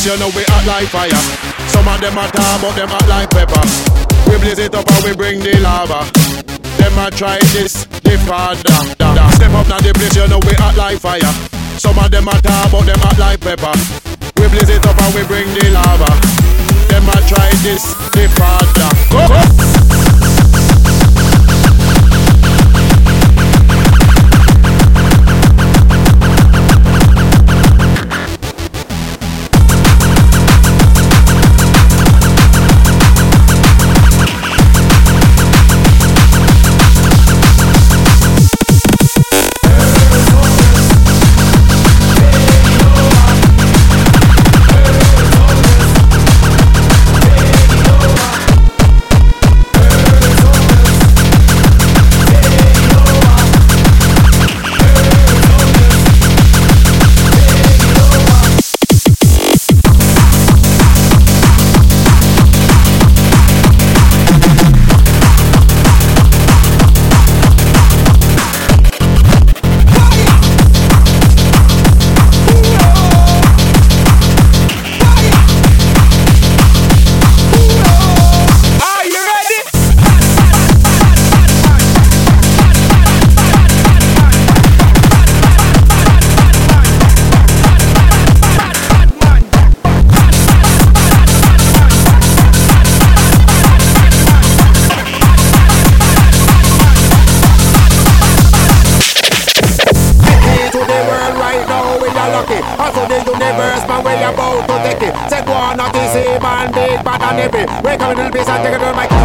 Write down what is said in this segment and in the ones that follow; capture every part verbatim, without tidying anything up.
place, you know we hot like fire. Some of them are tar, but them hot like pepper. We blaze it up and we bring the lava. Them a try this, the father. Da, da. Step up now the place, you know we hot like fire. Some of them are tar, but them hot like pepper. We blaze it up and we bring the lava. Them a try this, the father. Go, go. Also the universe, man, we about to take it. Say go on, not this man, big, bad and heavy. Wake up in the place and take it on my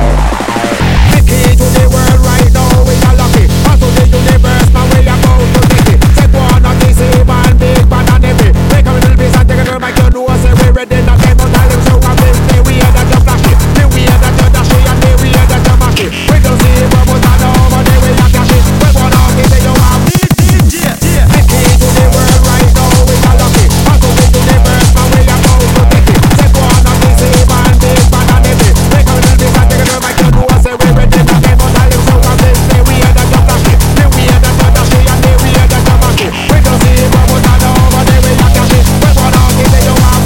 the key to the world right now, we are lucky. Also the universe, man, we about to take it. Say go on, not this man, big, bad and heavy. Wake up in the place and take it on my you know, say we ready, not them on the show and we say we are that you flashy. Then we are that you dashy and then we are that you macky. We don't see what was that over there, we are cash it. We want all this, you have the key to the world right now, we are lucky. Also the universe, man, we about to take it. Say go on, not this man, big, bad and heavy. Wake up in the place and take it on my you know, say we ready, not them on the show and we say we are that you flashy. Then we are that you dashy and then we are that you macky. We don't see what was that over there, we are cash it. We want all this, you have.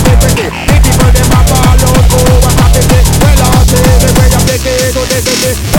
This